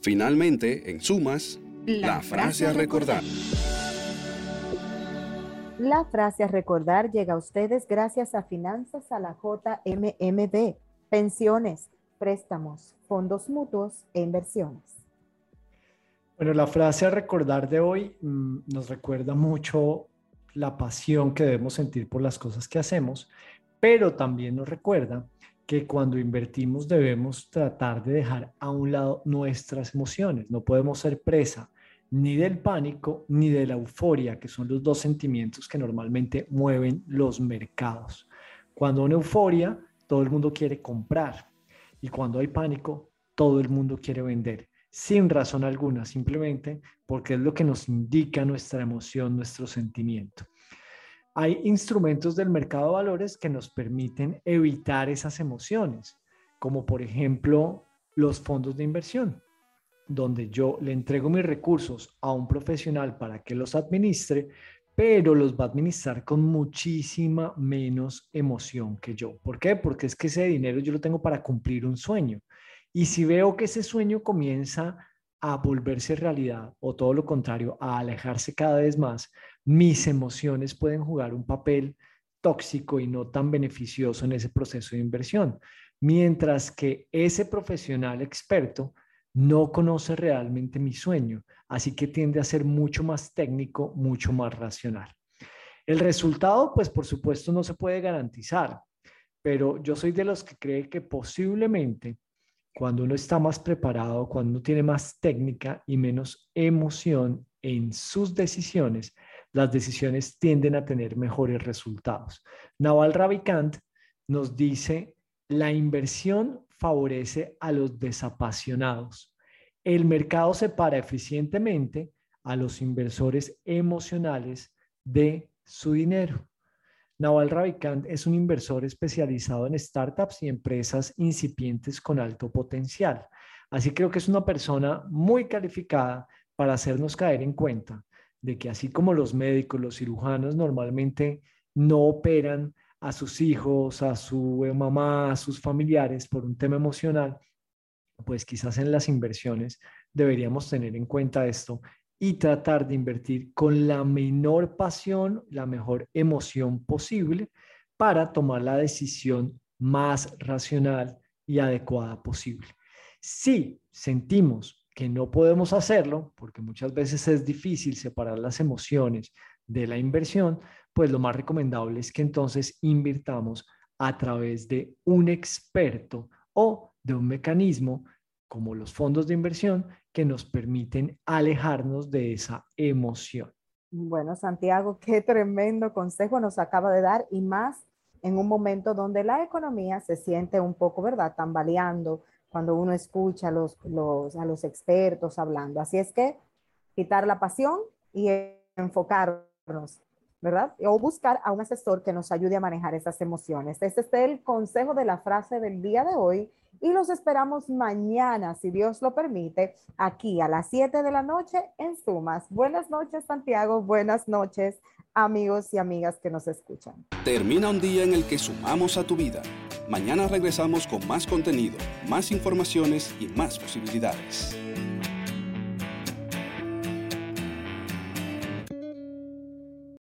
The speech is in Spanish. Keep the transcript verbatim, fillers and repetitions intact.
Finalmente, en sumas, la, la frase a recordar. La frase a recordar llega a ustedes gracias a Finanzas a la J M M B, pensiones, préstamos, fondos mutuos e inversiones. Bueno, la frase a recordar de hoy mmm, nos recuerda mucho la pasión que debemos sentir por las cosas que hacemos, pero también nos recuerda que cuando invertimos debemos tratar de dejar a un lado nuestras emociones. No podemos ser presa ni del pánico ni de la euforia, que son los dos sentimientos que normalmente mueven los mercados. Cuando hay euforia, todo el mundo quiere comprar, y cuando hay pánico, todo el mundo quiere vender, sin razón alguna, simplemente porque es lo que nos indica nuestra emoción, nuestro sentimiento. Hay instrumentos del mercado de valores que nos permiten evitar esas emociones, como por ejemplo los fondos de inversión, donde yo le entrego mis recursos a un profesional para que los administre, pero los va a administrar con muchísima menos emoción que yo. ¿Por qué? Porque es que ese dinero yo lo tengo para cumplir un sueño. Y si veo que ese sueño comienza a volverse realidad o todo lo contrario, a alejarse cada vez más, mis emociones pueden jugar un papel tóxico y no tan beneficioso en ese proceso de inversión. Mientras que ese profesional experto no conoce realmente mi sueño, así que tiende a ser mucho más técnico, mucho más racional. El resultado, pues por supuesto no se puede garantizar, pero yo soy de los que cree que posiblemente cuando uno está más preparado, cuando uno tiene más técnica y menos emoción en sus decisiones, las decisiones tienden a tener mejores resultados. Naval Ravikant nos dice: la inversión favorece a los desapasionados. El mercado separa eficientemente a los inversores emocionales de su dinero. Naval Ravikant es un inversor especializado en startups y empresas incipientes con alto potencial. Así creo que es una persona muy calificada para hacernos caer en cuenta de que así como los médicos, los cirujanos normalmente no operan a sus hijos, a su mamá, a sus familiares por un tema emocional, pues quizás en las inversiones deberíamos tener en cuenta esto y tratar de invertir con la menor pasión, la mejor emoción posible para tomar la decisión más racional y adecuada posible. Si sentimos que no podemos hacerlo, porque muchas veces es difícil separar las emociones de la inversión, pues lo más recomendable es que entonces invirtamos a través de un experto o de un mecanismo como los fondos de inversión que nos permiten alejarnos de esa emoción. Bueno, Santiago, qué tremendo consejo nos acaba de dar, y más en un momento donde la economía se siente un poco, ¿verdad?, tambaleando cuando uno escucha a los, los, a los expertos hablando. Así es que quitar la pasión y enfocarnos, ¿verdad? O buscar a un asesor que nos ayude a manejar esas emociones. Este es el consejo de la frase del día de hoy, y los esperamos mañana, si Dios lo permite, aquí a las siete de la noche en Sumas. Buenas noches, Santiago. Buenas noches, amigos y amigas que nos escuchan. Termina un día en el que sumamos a tu vida. Mañana regresamos con más contenido, más informaciones y más posibilidades.